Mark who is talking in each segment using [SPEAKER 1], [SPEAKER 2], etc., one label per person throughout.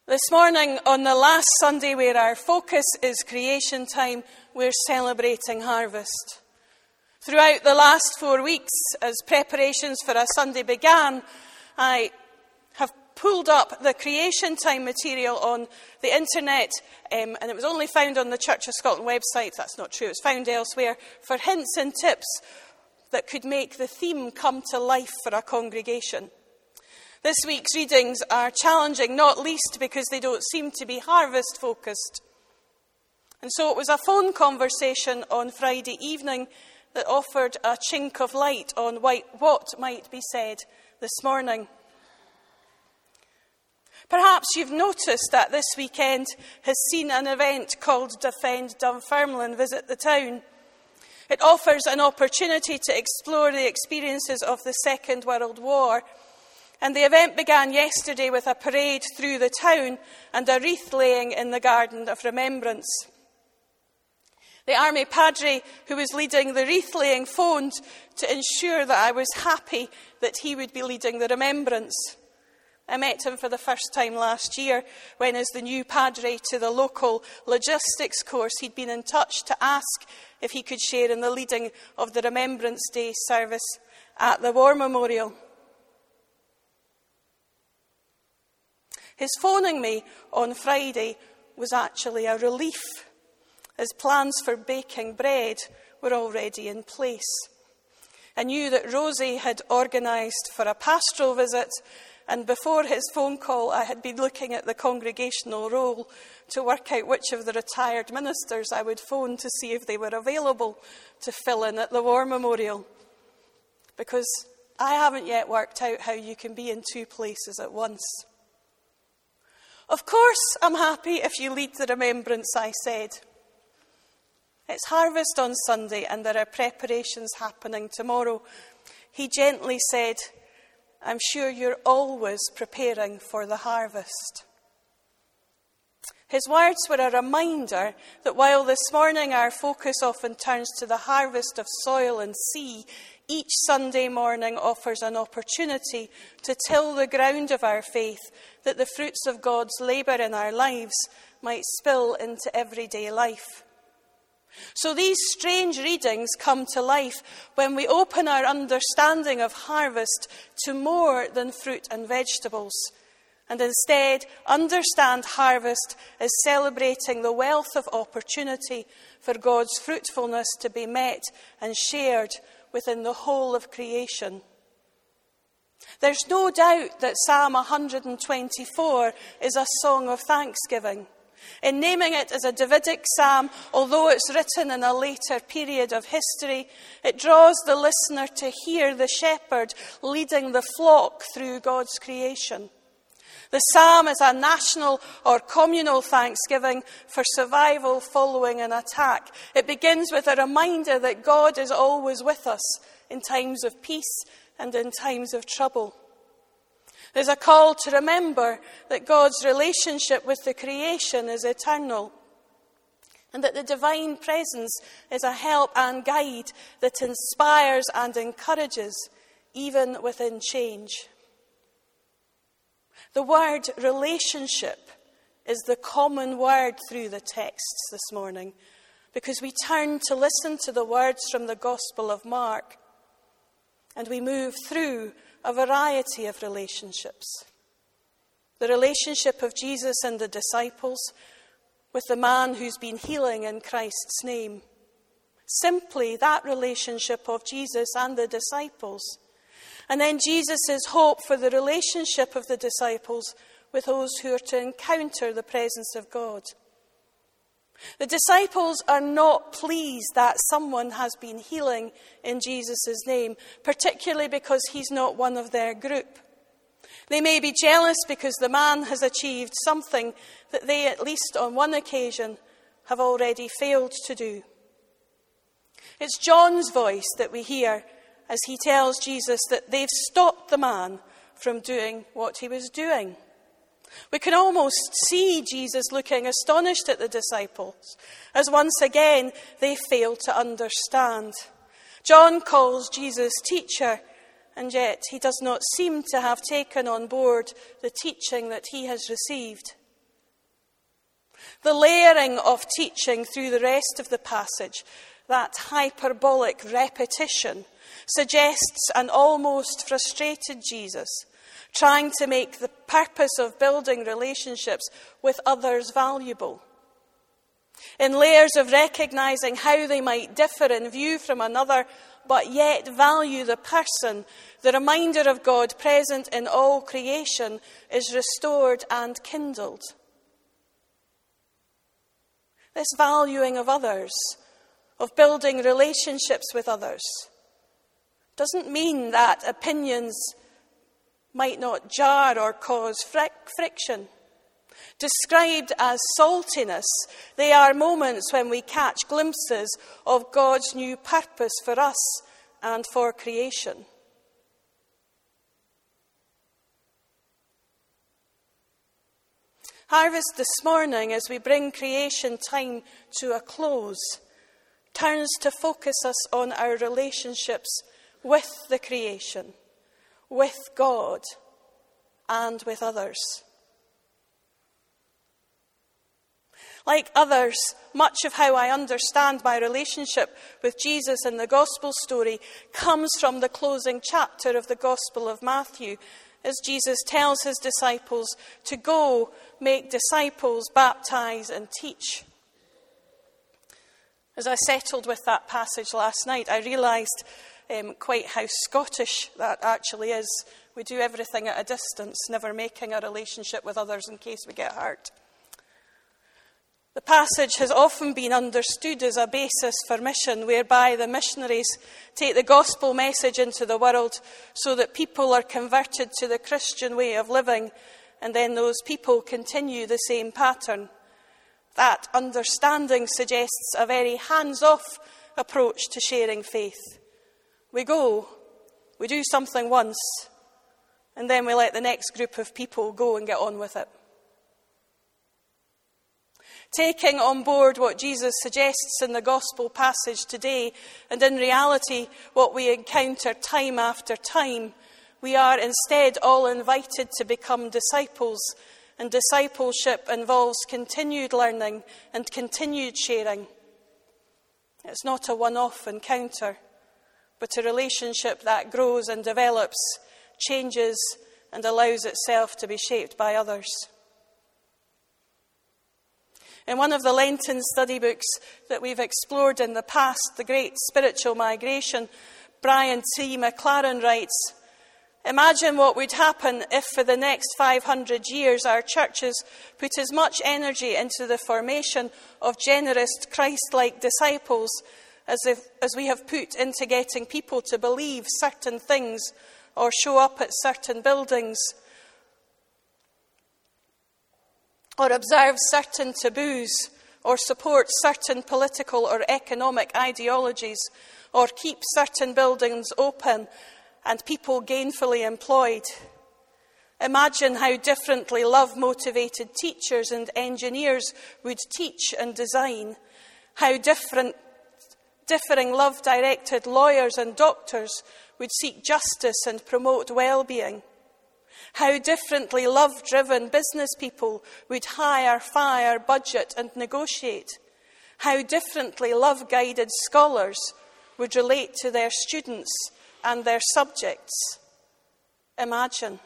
[SPEAKER 1] This morning, on the last Sunday where our focus is creation time, we're celebrating harvest. Throughout the last 4 weeks, as preparations for a Sunday began, I have pulled up the creation time material on the internet, and it was only found on the Church of Scotland website. That's not true, it was found elsewhere, for hints and tips that could make the theme come to life for a congregation. This week's readings are challenging, not least because they don't seem to be harvest-focused. And so it was a phone conversation on Friday evening that offered a chink of light on what might be said this morning. Perhaps you've noticed that this weekend has seen an event called Defend Dunfermline visit the town. It offers an opportunity to explore the experiences of the Second World War. And the event began yesterday with a parade through the town and a wreath laying in the Garden of Remembrance. The army padre who was leading the wreath laying phoned to ensure that I was happy that he would be leading the remembrance. I met him for the first time last year when, as the new padre to the local logistics course, he'd been in touch to ask if he could share in the leading of the Remembrance Day service at the War Memorial. His phoning me on Friday was actually a relief, as plans for baking bread were already in place. I knew that Rosie had organised for a pastoral visit, and before his phone call I had been looking at the congregational roll to work out which of the retired ministers I would phone to see if they were available to fill in at the War Memorial. Because I haven't yet worked out how you can be in two places at once. Of course, I'm happy if you lead the remembrance, I said. It's harvest on Sunday and there are preparations happening tomorrow. He gently said, I'm sure you're always preparing for the harvest. His words were a reminder that while this morning our focus often turns to the harvest of soil and sea, each Sunday morning offers an opportunity to till the ground of our faith, that the fruits of God's labour in our lives might spill into everyday life. So these strange readings come to life when we open our understanding of harvest to more than fruit and vegetables, and instead understand harvest as celebrating the wealth of opportunity for God's fruitfulness to be met and shared within the whole of creation. There's no doubt that Psalm 124 is a song of thanksgiving. In naming it as a Davidic psalm, although it's written in a later period of history, it draws the listener to hear the shepherd leading the flock through God's creation. The psalm is a national or communal thanksgiving for survival following an attack. It begins with a reminder that God is always with us in times of peace and in times of trouble. There's a call to remember that God's relationship with the creation is eternal, and that the divine presence is a help and guide that inspires and encourages, even within change. The word relationship is the common word through the texts this morning, because we turn to listen to the words from the Gospel of Mark, and we move through a variety of relationships. The relationship of Jesus and the disciples with the man who's been healing in Christ's name. Simply that relationship of Jesus and the disciples. And then Jesus' hope for the relationship of the disciples with those who are to encounter the presence of God. The disciples are not pleased that someone has been healing in Jesus' name, particularly because he's not one of their group. They may be jealous because the man has achieved something that they, at least on one occasion, have already failed to do. It's John's voice that we hear as he tells Jesus that they've stopped the man from doing what he was doing. We can almost see Jesus looking astonished at the disciples, as once again they fail to understand. John calls Jesus teacher, and yet he does not seem to have taken on board the teaching that he has received. The layering of teaching through the rest of the passage, that hyperbolic repetition, suggests an almost frustrated Jesus, trying to make the purpose of building relationships with others valuable. In layers of recognizing how they might differ in view from another, but yet value the person, the reminder of God present in all creation is restored and kindled. This valuing of others, of building relationships with others, doesn't mean that opinions might not jar or cause friction. Described as saltiness, they are moments when we catch glimpses of God's new purpose for us and for creation. Harvest this morning, as we bring creation time to a close, turns to focus us on our relationships with the creation, with God, and with others. Like others, much of how I understand my relationship with Jesus in the Gospel story comes from the closing chapter of the Gospel of Matthew, as Jesus tells his disciples to go, make disciples, baptize and teach. As I settled with that passage last night, I realised quite how Scottish that actually is. We do everything at a distance, never making a relationship with others in case we get hurt. The passage has often been understood as a basis for mission, whereby the missionaries take the gospel message into the world so that people are converted to the Christian way of living, and then those people continue the same pattern. That understanding suggests a very hands-off approach to sharing faith. We go, we do something once, and then we let the next group of people go and get on with it. Taking on board what Jesus suggests in the gospel passage today, and in reality what we encounter time after time, we are instead all invited to become disciples, and discipleship involves continued learning and continued sharing. It's not a one-off encounter, but a relationship that grows and develops, changes and allows itself to be shaped by others. In one of the Lenten study books that we've explored in the past, The Great Spiritual Migration, Brian T. McLaren writes, "Imagine what would happen if for the next 500 years our churches put as much energy into the formation of generous Christ-like disciples as we have put into getting people to believe certain things or show up at certain buildings, or observe certain taboos, or support certain political or economic ideologies, or keep certain buildings open and people gainfully employed. Imagine how differently love-motivated teachers and engineers would teach and design, how differing love-directed lawyers and doctors would seek justice and promote well-being, how differently love-driven business people would hire, fire, budget and negotiate, how differently love-guided scholars would relate to their students and their subjects. Imagine."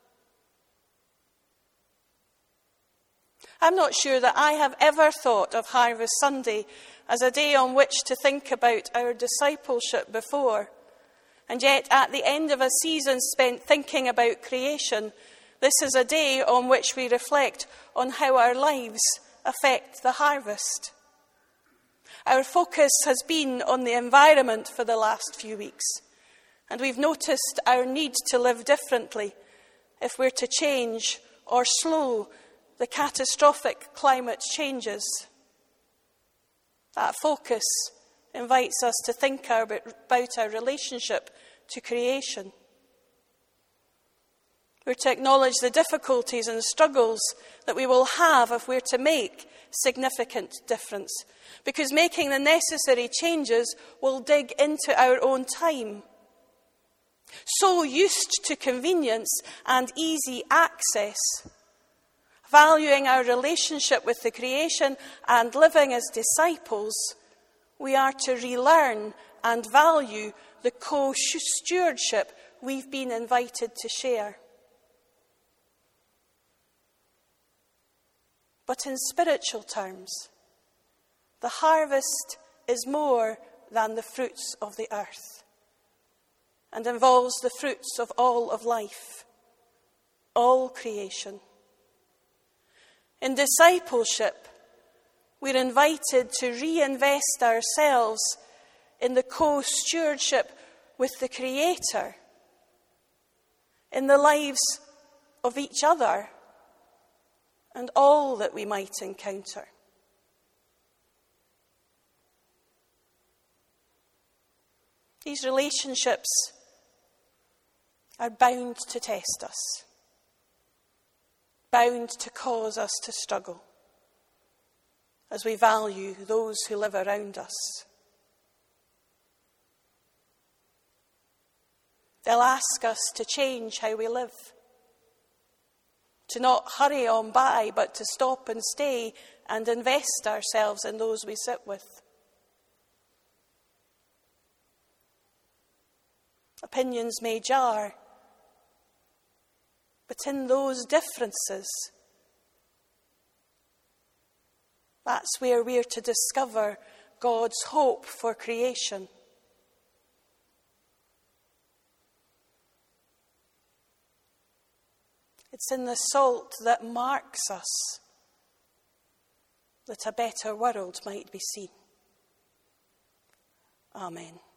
[SPEAKER 1] I'm not sure that I have ever thought of Harvest Sunday as a day on which to think about our discipleship before. And yet, at the end of a season spent thinking about creation, this is a day on which we reflect on how our lives affect the harvest. Our focus has been on the environment for the last few weeks, and we've noticed our need to live differently if we're to change or slow the catastrophic climate changes. That focus invites us to think about our relationship to creation. We're to acknowledge the difficulties and struggles that we will have if we're to make significant difference, because making the necessary changes will dig into our own time. So used to convenience and easy access, valuing our relationship with the creation and living as disciples, we are to relearn and value the co-stewardship we've been invited to share. But in spiritual terms, the harvest is more than the fruits of the earth and involves the fruits of all of life, all creation. In discipleship, we're invited to reinvest ourselves in the co-stewardship with the Creator, in the lives of each other and all that we might encounter. These relationships are bound to test us, bound to cause us to struggle as we value those who live around us. They'll ask us to change how we live, to not hurry on by, but to stop and stay and invest ourselves in those we sit with. Opinions may jar, but in those differences, that's where we're to discover God's hope for creation. It's in the salt that marks us that a better world might be seen. Amen.